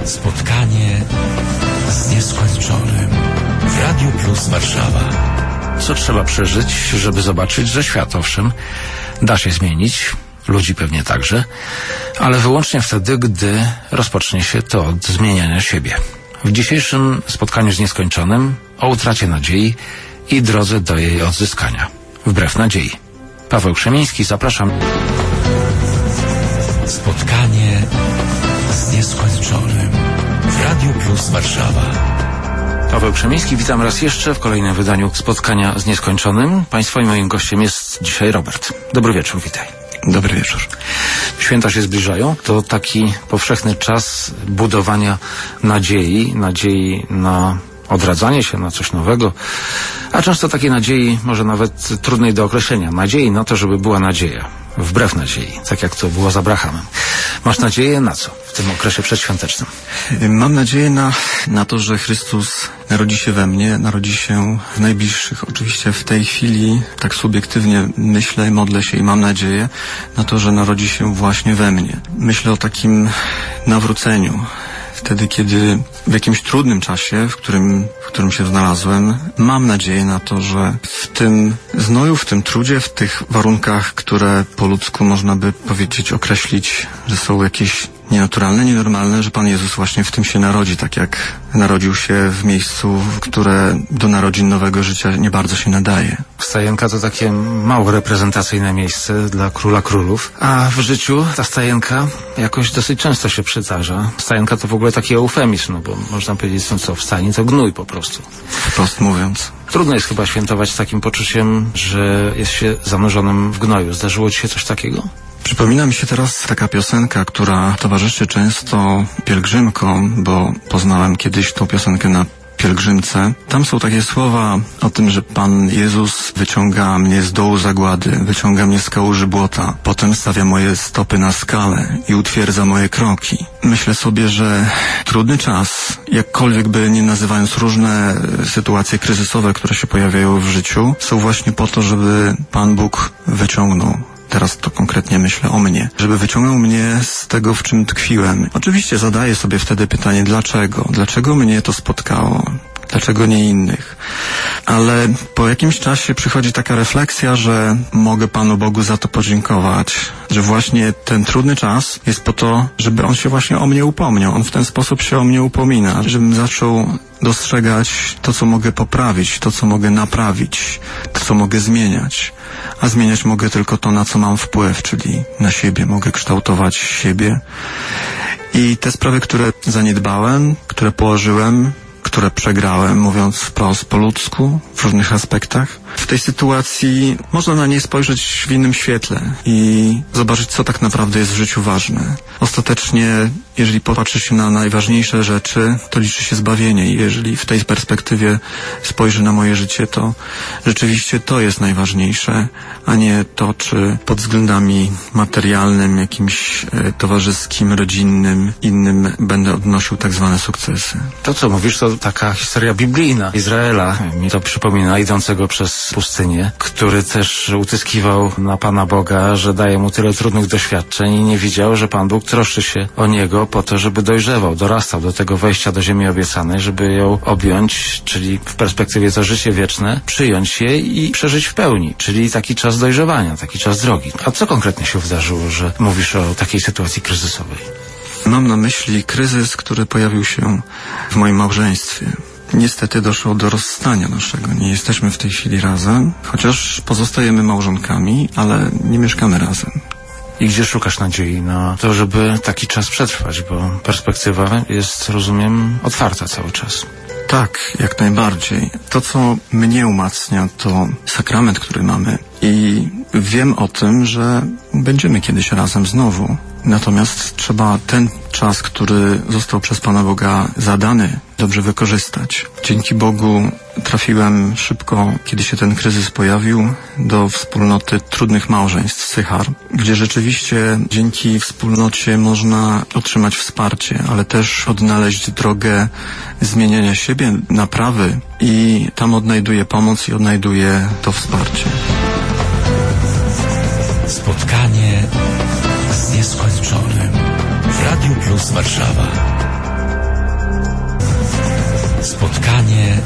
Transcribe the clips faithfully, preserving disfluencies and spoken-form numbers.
Spotkanie z nieskończonym w Radiu Plus Warszawa. Co trzeba przeżyć, żeby zobaczyć, że świat, owszem, da się zmienić, ludzi pewnie także, ale wyłącznie wtedy, gdy rozpocznie się to od zmieniania siebie. W dzisiejszym spotkaniu z nieskończonym o utracie nadziei i drodze do jej odzyskania. Wbrew nadziei. Paweł Krzemiński, zapraszam. Spotkanie z nieskończonym w Radiu Plus Warszawa. Paweł Krzemiński, witam raz jeszcze w kolejnym wydaniu Spotkania z nieskończonym. Państwa i moim gościem jest dzisiaj Robert. Dobry wieczór, witaj. Dobry wieczór. Święta się zbliżają. To taki powszechny czas budowania nadziei, nadziei na odradzanie się, na coś nowego, a często takiej nadziei, może nawet trudnej do określenia, nadziei na to, żeby była nadzieja, wbrew nadziei, tak jak to było z Abrahamem. Masz nadzieję na co w tym okresie przedświątecznym? Mam nadzieję na, na to, że Chrystus narodzi się we mnie, narodzi się w najbliższych. Oczywiście w tej chwili tak subiektywnie myślę, modlę się i mam nadzieję na to, że narodzi się właśnie we mnie. Myślę o takim nawróceniu. Wtedy, kiedy w jakimś trudnym czasie, w którym, w którym się znalazłem, mam nadzieję na to, że w tym znoju, w tym trudzie, w tych warunkach, które po ludzku można by powiedzieć, określić, że są jakieś nienaturalne, nienormalne, że Pan Jezus właśnie w tym się narodzi, tak jak narodził się w miejscu, które do narodzin nowego życia nie bardzo się nadaje. Stajenka to takie mało reprezentacyjne miejsce dla króla królów, a w życiu ta stajenka jakoś dosyć często się przydarza. Stajenka to w ogóle taki eufemizm, no bo można powiedzieć, no co, w stajni to gnój po prostu. Wprost mówiąc. Trudno jest chyba świętować z takim poczuciem, że jest się zanurzonym w gnoju. Zdarzyło ci się coś takiego? Przypomina mi się teraz taka piosenka, która towarzyszy często pielgrzymkom, bo poznałem kiedyś tą piosenkę na pielgrzymce. Tam są takie słowa o tym, że Pan Jezus wyciąga mnie z dołu zagłady, wyciąga mnie z kałuży błota, potem stawia moje stopy na skalę i utwierdza moje kroki. Myślę sobie, że trudny czas, jakkolwiek by nie nazywając różne sytuacje kryzysowe, które się pojawiają w życiu, są właśnie po to, żeby Pan Bóg wyciągnął. Teraz to konkretnie myślę o mnie. Żeby wyciągnął mnie z tego, w czym tkwiłem. Oczywiście zadaję sobie wtedy pytanie, dlaczego? Dlaczego mnie to spotkało? Dlaczego nie innych? Ale po jakimś czasie przychodzi taka refleksja, że mogę Panu Bogu za to podziękować. Że właśnie ten trudny czas jest po to, żeby On się właśnie o mnie upomniał. On w ten sposób się o mnie upomina. Żebym zaczął dostrzegać to, co mogę poprawić, to, co mogę naprawić, to, co mogę zmieniać. A zmieniać mogę tylko to, na co mam wpływ, czyli na siebie. Mogę kształtować siebie. I te sprawy, które zaniedbałem, które położyłem, które przegrałem, mówiąc wprost po ludzku, w różnych aspektach. W tej sytuacji można na nie spojrzeć w innym świetle i zobaczyć, co tak naprawdę jest w życiu ważne. Ostatecznie, jeżeli popatrzy się na najważniejsze rzeczy, to liczy się zbawienie i jeżeli w tej perspektywie spojrzy na moje życie, to rzeczywiście to jest najważniejsze, a nie to, czy pod względami materialnym, jakimś e, towarzyskim, rodzinnym, innym będę odnosił tak zwane sukcesy. To, co mówisz, to taka historia biblijna Izraela. Mi to przypomina idącego przez pustynię, który też utyskiwał na Pana Boga, że daje mu tyle trudnych doświadczeń i nie widział, że Pan Bóg troszczy się o niego po to, żeby dojrzewał, dorastał do tego wejścia do ziemi obiecanej, żeby ją objąć, czyli w perspektywie to życie wieczne, przyjąć je i przeżyć w pełni, czyli taki czas dojrzewania, taki czas drogi. A co konkretnie się wydarzyło, że mówisz o takiej sytuacji kryzysowej? Mam na myśli kryzys, który pojawił się w moim małżeństwie. Niestety doszło do rozstania naszego. Nie jesteśmy w tej chwili razem, chociaż pozostajemy małżonkami, ale nie mieszkamy razem. I gdzie szukasz nadziei na to, żeby taki czas przetrwać, bo perspektywa jest, rozumiem, otwarta cały czas. Tak, jak najbardziej. To, co mnie umacnia, to sakrament, który mamy. I wiem o tym, że będziemy kiedyś razem znowu. Natomiast trzeba ten czas, który został przez Pana Boga zadany, dobrze wykorzystać. Dzięki Bogu trafiłem szybko, kiedy się ten kryzys pojawił, do wspólnoty trudnych małżeństw Sychar, gdzie rzeczywiście dzięki wspólnocie można otrzymać wsparcie, ale też odnaleźć drogę zmieniania siebie, naprawy i tam odnajduję pomoc i odnajduję to wsparcie. Spotkanie z nieskończonym w Radiu Plus Warszawa. Spotkanie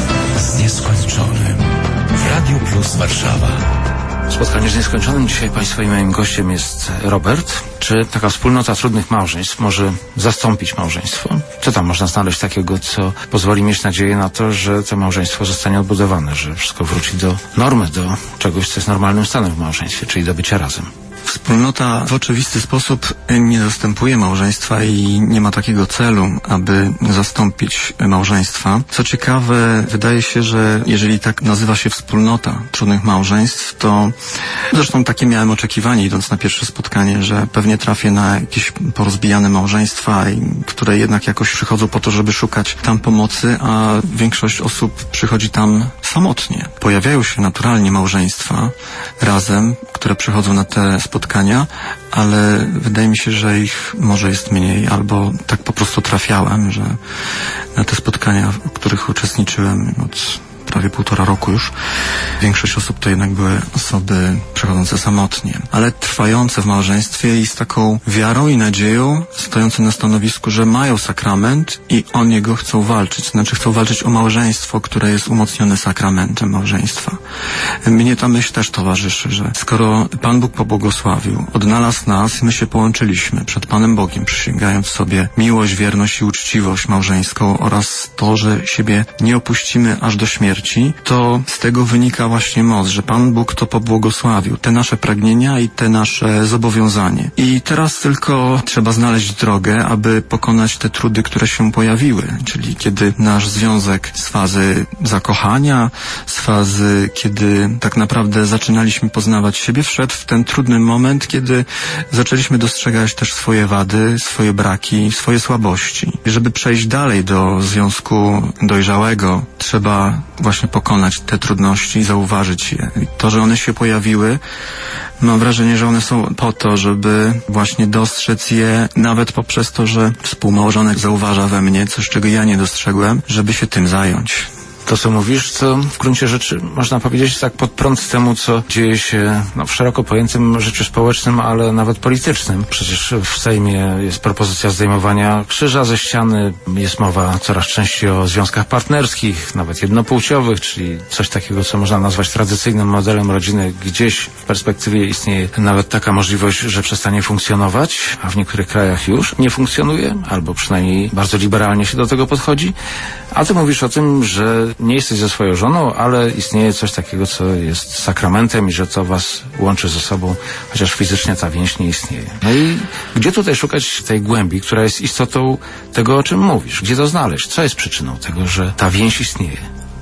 z nieskończonym w Radiu Plus Warszawa. Spotkanie z nieskończonym. Dzisiaj Państwa i moim gościem jest Robert. Czy taka wspólnota trudnych małżeństw może zastąpić małżeństwo? Co tam można znaleźć takiego, co pozwoli mieć nadzieję na to, że to małżeństwo zostanie odbudowane, że wszystko wróci do normy, do czegoś, co jest normalnym stanem w małżeństwie, czyli do bycia razem? Wspólnota w oczywisty sposób nie zastępuje małżeństwa i nie ma takiego celu, aby zastąpić małżeństwa. Co ciekawe, wydaje się, że jeżeli tak nazywa się wspólnota trudnych małżeństw, to zresztą takie miałem oczekiwanie, idąc na pierwsze spotkanie, że pewnie trafię na jakieś porozbijane małżeństwa, które jednak jakoś przychodzą po to, żeby szukać tam pomocy, a większość osób przychodzi tam samotnie. Pojawiają się naturalnie małżeństwa razem, które przychodzą na te spotkania, ale wydaje mi się, że ich może jest mniej, albo tak po prostu trafiałem, że na te spotkania, w których uczestniczyłem od prawie półtora roku już, większość osób to jednak były osoby przechodzące samotnie, ale trwające w małżeństwie i z taką wiarą i nadzieją, stojące na stanowisku, że mają sakrament i o niego chcą walczyć. Znaczy chcą walczyć o małżeństwo, które jest umocnione sakramentem małżeństwa. Mnie ta myśl też towarzyszy, że skoro Pan Bóg pobłogosławił, odnalazł nas i my się połączyliśmy przed Panem Bogiem, przysięgając sobie miłość, wierność i uczciwość małżeńską oraz to, że siebie nie opuścimy aż do śmierci, to z tego wynika właśnie moc, że Pan Bóg to pobłogosławił, te nasze pragnienia i te nasze zobowiązanie. I teraz tylko trzeba znaleźć drogę, aby pokonać te trudy, które się pojawiły, czyli kiedy nasz związek z fazy zakochania, z fazy, kiedy tak naprawdę zaczynaliśmy poznawać siebie, wszedł w ten trudny moment, kiedy zaczęliśmy dostrzegać też swoje wady, swoje braki, swoje słabości. I żeby przejść dalej do związku dojrzałego, trzeba właśnie pokonać te trudności i zauważyć je. I to, że one się pojawiły, mam wrażenie, że one są po to, żeby właśnie dostrzec je, nawet poprzez to, że współmałżonek zauważa we mnie coś, czego ja nie dostrzegłem, żeby się tym zająć. To, co mówisz, to w gruncie rzeczy można powiedzieć tak pod prąd temu, co dzieje się no, w szeroko pojętym życiu społecznym, ale nawet politycznym. Przecież w Sejmie jest propozycja zdejmowania krzyża ze ściany, jest mowa coraz częściej o związkach partnerskich, nawet jednopłciowych, czyli coś takiego, co można nazwać tradycyjnym modelem rodziny. Gdzieś w perspektywie istnieje nawet taka możliwość, że przestanie funkcjonować, a w niektórych krajach już nie funkcjonuje, albo przynajmniej bardzo liberalnie się do tego podchodzi. A ty mówisz o tym, że nie jesteś ze swoją żoną, ale istnieje coś takiego, co jest sakramentem i że to was łączy ze sobą, chociaż fizycznie ta więź nie istnieje. No i gdzie tutaj szukać tej głębi, która jest istotą tego, o czym mówisz? Gdzie to znaleźć? Co jest przyczyną tego, że ta więź istnieje?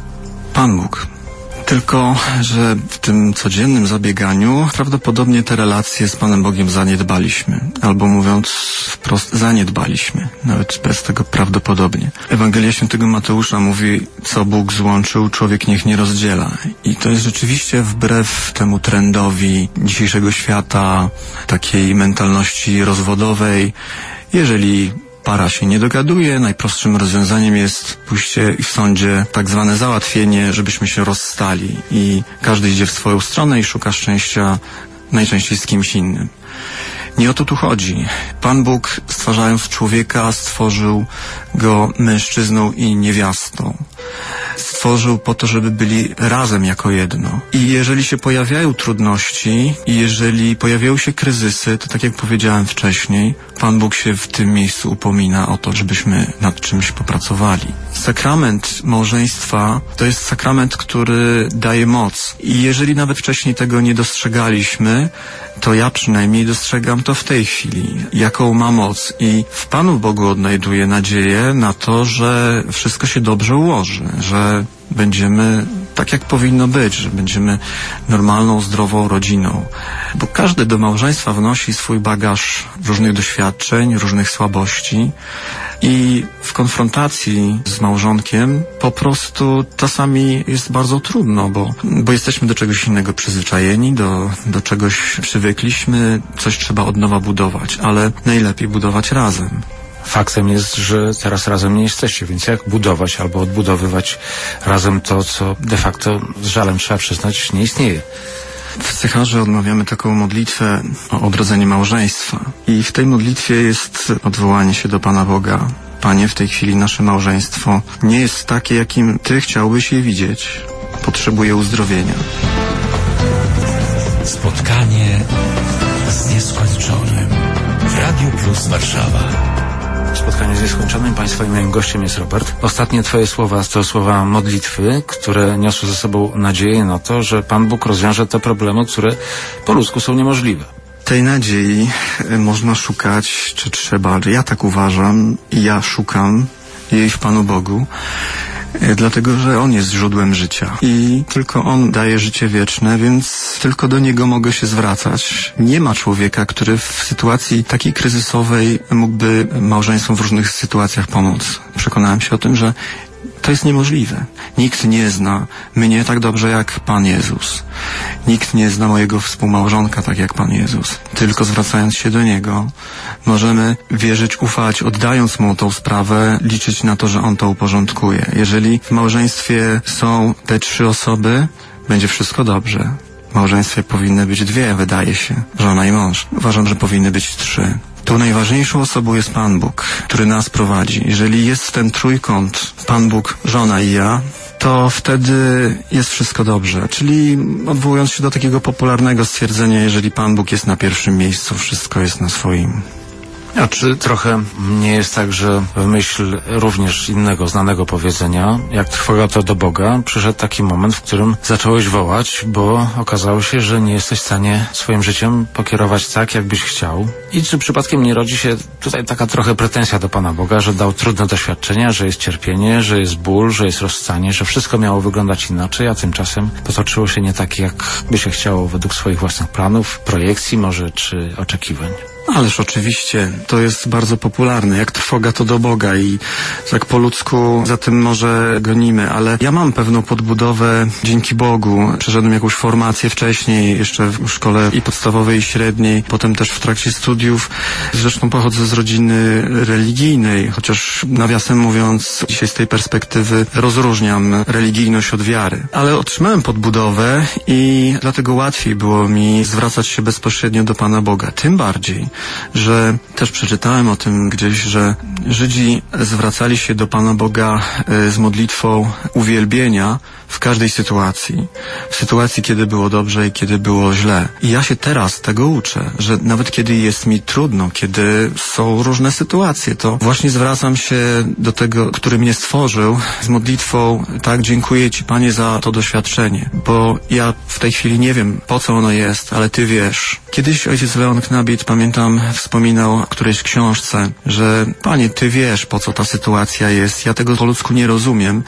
Pan Bóg. Tylko, że w tym codziennym zabieganiu prawdopodobnie te relacje z Panem Bogiem zaniedbaliśmy. Albo mówiąc wprost, zaniedbaliśmy. Nawet bez tego prawdopodobnie. Ewangelia Świętego Mateusza mówi, co Bóg złączył, człowiek niech nie rozdziela. I to jest rzeczywiście wbrew temu trendowi dzisiejszego świata, takiej mentalności rozwodowej. Jeżeli para się nie dogaduje, najprostszym rozwiązaniem jest pójście w sądzie, tak zwane załatwienie, żebyśmy się rozstali i każdy idzie w swoją stronę i szuka szczęścia najczęściej z kimś innym. Nie o to tu chodzi. Pan Bóg, stwarzając człowieka, stworzył go mężczyzną i niewiastą. Stworzył po to, żeby byli razem jako jedno. I jeżeli się pojawiają trudności i jeżeli pojawiają się kryzysy, to tak jak powiedziałem wcześniej, Pan Bóg się w tym miejscu upomina o to, żebyśmy nad czymś popracowali. Sakrament małżeństwa to jest sakrament, który daje moc. I jeżeli nawet wcześniej tego nie dostrzegaliśmy, to ja przynajmniej dostrzegam to w tej chwili, jaką ma moc. I w Panu Bogu odnajduję nadzieję na to, że wszystko się dobrze ułoży, że będziemy tak, jak powinno być, że będziemy normalną, zdrową rodziną. Bo każdy do małżeństwa wnosi swój bagaż różnych doświadczeń, różnych słabości i w konfrontacji z małżonkiem po prostu czasami jest bardzo trudno, bo, bo jesteśmy do czegoś innego przyzwyczajeni, do, do czegoś przywykliśmy, coś trzeba od nowa budować, ale najlepiej budować razem. Faktem jest, że teraz razem nie jesteście, więc jak budować albo odbudowywać razem to, co de facto z żalem trzeba przyznać nie istnieje. W Sycharze odmawiamy taką modlitwę o odrodzenie małżeństwa i w tej modlitwie jest odwołanie się do Pana Boga. Panie, w tej chwili nasze małżeństwo nie jest takie, jakim Ty chciałbyś je widzieć. Potrzebuje uzdrowienia. Spotkanie z nieskończonym w Radiu Plus Warszawa. Spotkanie z nieskończonym. Państwa i moim gościem jest Robert. Ostatnie Twoje słowa to słowa modlitwy, które niosły ze sobą nadzieję na to, że Pan Bóg rozwiąże te problemy, które po ludzku są niemożliwe. Tej nadziei można szukać, czy trzeba, ja tak uważam i ja szukam jej w Panu Bogu, dlatego, że On jest źródłem życia i tylko On daje życie wieczne, więc tylko do Niego mogę się zwracać. Nie ma człowieka, który w sytuacji takiej kryzysowej mógłby małżeństwom w różnych sytuacjach pomóc. Przekonałem się o tym, że to jest niemożliwe. Nikt nie zna mnie tak dobrze jak Pan Jezus. Nikt nie zna mojego współmałżonka tak jak Pan Jezus. Tylko zwracając się do Niego możemy wierzyć, ufać, oddając Mu tą sprawę, liczyć na to, że On to uporządkuje. Jeżeli w małżeństwie są te trzy osoby, będzie wszystko dobrze. W małżeństwie powinny być dwie, wydaje się, żona i mąż. Uważam, że powinny być trzy. Tą najważniejszą osobą jest Pan Bóg, który nas prowadzi. Jeżeli jest ten trójkąt, Pan Bóg, żona i ja, to wtedy jest wszystko dobrze. Czyli odwołując się do takiego popularnego stwierdzenia, jeżeli Pan Bóg jest na pierwszym miejscu, wszystko jest na swoim. A czy trochę nie jest tak, że w myśl również innego znanego powiedzenia, jak trwoga to do Boga, przyszedł taki moment, w którym zacząłeś wołać, bo okazało się, że nie jesteś w stanie swoim życiem pokierować tak, jakbyś chciał? I czy przypadkiem nie rodzi się tutaj taka trochę pretensja do Pana Boga, że dał trudne doświadczenia, że jest cierpienie, że jest ból, że jest rozstanie, że wszystko miało wyglądać inaczej, a tymczasem potoczyło się nie tak, jak by się chciało według swoich własnych planów, projekcji może, czy oczekiwań? Ależ oczywiście, to jest bardzo popularne. Jak trwoga to do Boga i tak po ludzku za tym może gonimy, ale ja mam pewną podbudowę dzięki Bogu. Przeszedłem jakąś formację wcześniej, jeszcze w szkole i podstawowej, i średniej, potem też w trakcie studiów. Zresztą pochodzę z rodziny religijnej, chociaż nawiasem mówiąc, dzisiaj z tej perspektywy rozróżniam religijność od wiary. Ale otrzymałem podbudowę i dlatego łatwiej było mi zwracać się bezpośrednio do Pana Boga. Tym bardziej, że też przeczytałem o tym gdzieś, że Żydzi zwracali się do Pana Boga z modlitwą uwielbienia w każdej sytuacji. W sytuacji, kiedy było dobrze i kiedy było źle. I ja się teraz tego uczę, że nawet kiedy jest mi trudno, kiedy są różne sytuacje, to właśnie zwracam się do tego, który mnie stworzył, z modlitwą: tak, dziękuję Ci, Panie, za to doświadczenie, bo ja w tej chwili nie wiem, po co ono jest, ale Ty wiesz. Kiedyś ojciec Leon Knabit, pamiętam, wspominał w którejś książce, że Panie, Ty wiesz, po co ta sytuacja jest. Ja tego po ludzku nie rozumiem,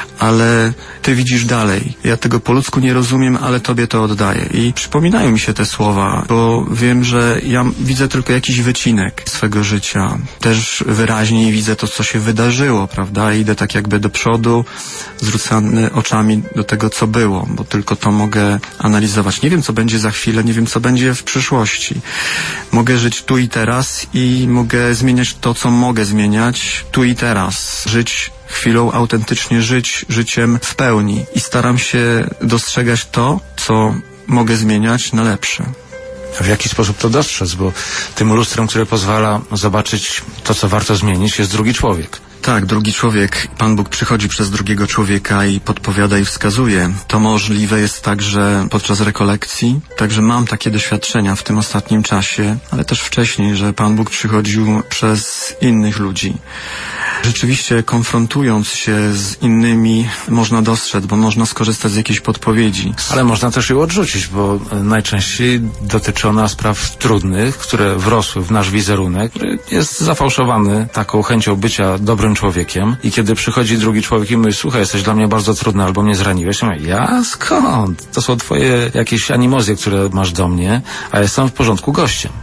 ale Ty widzisz dalej. Ja tego po ludzku nie rozumiem, ale Tobie to oddaję. I przypominają mi się te słowa, bo wiem, że ja widzę tylko jakiś wycinek swego życia. Też wyraźniej widzę to, co się wydarzyło, prawda? Idę tak jakby do przodu, zwrócony oczami do tego, co było, bo tylko to mogę analizować. Nie wiem, co będzie za chwilę, nie wiem, co będzie w przyszłości. Mogę żyć tu i teraz i mogę zmieniać to, co mogę zmieniać tu i teraz. Żyć chwilą, autentycznie żyć życiem w pełni. I staram się dostrzegać to, co mogę zmieniać na lepsze. W jaki sposób to dostrzec? Bo tym lustrem, które pozwala zobaczyć to, co warto zmienić, jest drugi człowiek. Tak, drugi człowiek. Pan Bóg przychodzi przez drugiego człowieka i podpowiada i wskazuje. To możliwe jest także podczas rekolekcji. Także mam takie doświadczenia w tym ostatnim czasie, ale też wcześniej, że Pan Bóg przychodził przez innych ludzi. Rzeczywiście konfrontując się z innymi można dostrzec, bo można skorzystać z jakiejś podpowiedzi. Ale można też ją odrzucić, bo najczęściej dotyczy ona spraw trudnych, które wrosły w nasz wizerunek, który jest zafałszowany taką chęcią bycia dobrym człowiekiem. I kiedy przychodzi drugi człowiek i mówi: słuchaj, jesteś dla mnie bardzo trudny, albo mnie zraniłeś, ja mówię: ja skąd? To są twoje jakieś animozje, które masz do mnie, a jestem w porządku gościem.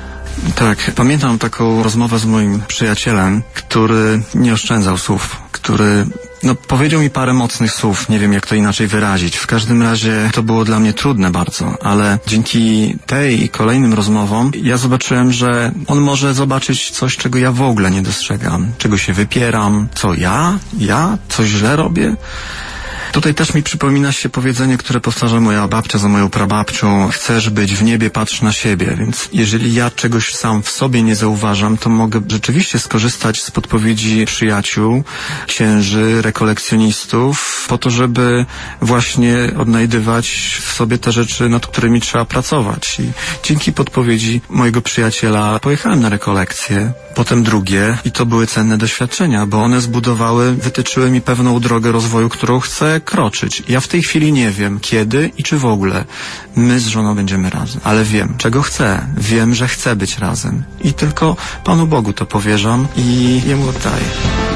Tak, pamiętam taką rozmowę z moim przyjacielem, który nie oszczędzał słów, który no, powiedział mi parę mocnych słów, nie wiem jak to inaczej wyrazić. W każdym razie to było dla mnie trudne bardzo, ale dzięki tej i kolejnym rozmowom ja zobaczyłem, że on może zobaczyć coś, czego ja w ogóle nie dostrzegam, czego się wypieram, co ja? Ja? Coś źle robię? Tutaj też mi przypomina się powiedzenie, które powtarza moja babcia za moją prababcią: chcesz być w niebie, patrz na siebie. Więc jeżeli ja czegoś sam w sobie nie zauważam, to mogę rzeczywiście skorzystać z podpowiedzi przyjaciół, księży, rekolekcjonistów, po to, żeby właśnie odnajdywać w sobie te rzeczy, nad którymi trzeba pracować. I dzięki podpowiedzi mojego przyjaciela pojechałem na rekolekcje, potem drugie, i to były cenne doświadczenia, bo one zbudowały, wytyczyły mi pewną drogę rozwoju, którą chcę kroczyć. Ja w tej chwili nie wiem, kiedy i czy w ogóle my z żoną będziemy razem, ale wiem, czego chcę. Wiem, że chcę być razem i tylko Panu Bogu to powierzam i Jemu oddaję.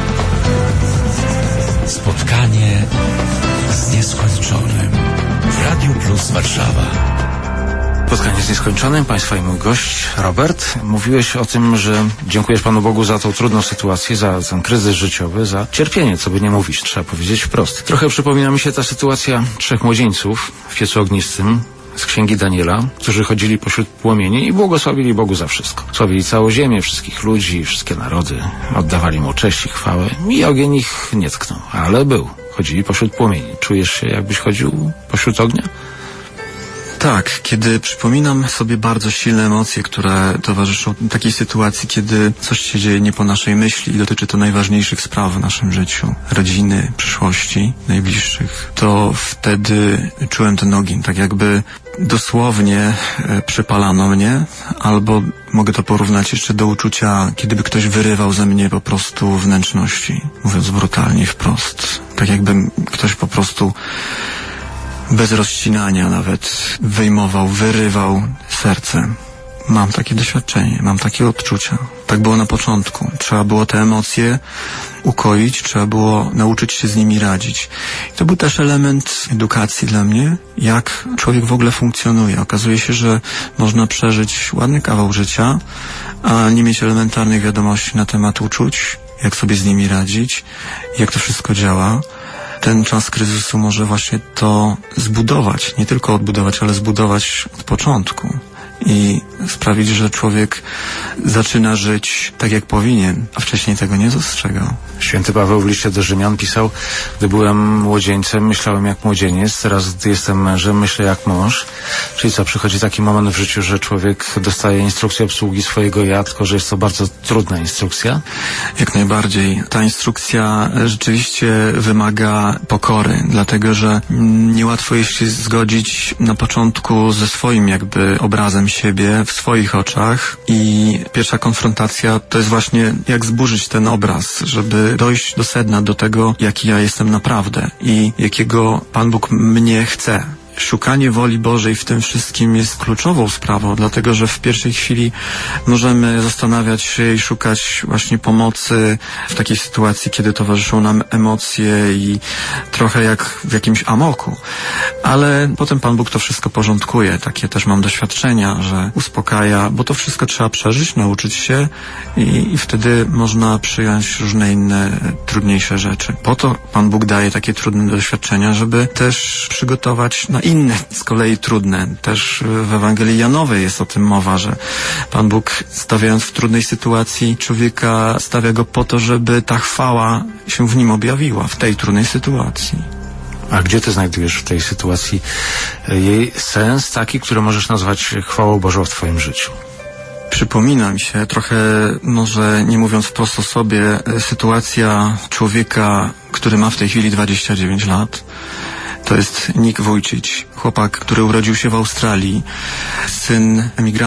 Spotkanie z nieskończonym w Radiu Plus Warszawa. Spotkanie z nieskończonym. Państwa i mój gość, Robert. Mówiłeś o tym, że dziękujesz Panu Bogu za tą trudną sytuację, za ten kryzys życiowy, za cierpienie, co by nie mówić, trzeba powiedzieć wprost. Trochę przypomina mi się ta sytuacja trzech młodzieńców w piecu ognistym z Księgi Daniela, którzy chodzili pośród płomieni i błogosławili Bogu za wszystko. Sławili całą ziemię, wszystkich ludzi, wszystkie narody, oddawali Mu cześć i chwałę i ogień ich nie tknął, ale był. Chodzili pośród płomieni. Czujesz się, jakbyś chodził pośród ognia? Tak, kiedy przypominam sobie bardzo silne emocje, które towarzyszą takiej sytuacji, kiedy coś się dzieje nie po naszej myśli i dotyczy to najważniejszych spraw w naszym życiu, rodziny, przyszłości, najbliższych, to wtedy czułem ten ogień, tak jakby dosłownie e, przypalano mnie, albo mogę to porównać jeszcze do uczucia, kiedyby ktoś wyrywał ze mnie po prostu wnętrzności, mówiąc brutalnie, wprost. Tak jakby ktoś po prostu bez rozcinania nawet wyjmował, wyrywał serce. Mam takie doświadczenie, mam takie odczucia. Tak było na początku. Trzeba było te emocje ukoić, trzeba było nauczyć się z nimi radzić. I to był też element edukacji dla mnie, jak człowiek w ogóle funkcjonuje. Okazuje się, że można przeżyć ładny kawał życia, a nie mieć elementarnych wiadomości na temat uczuć, jak sobie z nimi radzić, jak to wszystko działa. Ten czas kryzysu może właśnie to zbudować, nie tylko odbudować, ale zbudować od początku i sprawić, że człowiek zaczyna żyć tak, jak powinien, a wcześniej tego nie dostrzegał. Święty Paweł w liście do Rzymian pisał: gdy byłem młodzieńcem, myślałem jak młodzieniec, teraz gdy jestem mężem, myślę jak mąż. Czyli co, przychodzi taki moment w życiu, że człowiek dostaje instrukcję obsługi swojego ja, tylko że jest to bardzo trudna instrukcja? Jak najbardziej. Ta instrukcja rzeczywiście wymaga pokory, dlatego że niełatwo jest się zgodzić na początku ze swoim jakby obrazem siebie w swoich oczach i pierwsza konfrontacja to jest właśnie jak zburzyć ten obraz, żeby dojść do sedna, do tego, jaki ja jestem naprawdę i jakiego Pan Bóg mnie chce. Szukanie woli Bożej w tym wszystkim jest kluczową sprawą, dlatego że w pierwszej chwili możemy zastanawiać się i szukać właśnie pomocy w takiej sytuacji, kiedy towarzyszą nam emocje i trochę jak w jakimś amoku. Ale potem Pan Bóg to wszystko porządkuje. Takie też mam doświadczenia, że uspokaja, bo to wszystko trzeba przeżyć, nauczyć się i, i wtedy można przyjąć różne inne trudniejsze rzeczy. Po to Pan Bóg daje takie trudne doświadczenia, żeby też przygotować na inne, z kolei trudne. Też w Ewangelii Janowej jest o tym mowa, że Pan Bóg, stawiając w trudnej sytuacji człowieka, stawia go po to, żeby ta chwała się w nim objawiła, w tej trudnej sytuacji. A gdzie ty znajdujesz w tej sytuacji jej sens taki, który możesz nazwać chwałą Bożą w twoim życiu? Przypomina mi się trochę, może nie mówiąc wprost o sobie, sytuacja człowieka, który ma w tej chwili dwadzieścia dziewięć lat. To jest Nick Wójcić, chłopak, który urodził się w Australii, syn emigranta.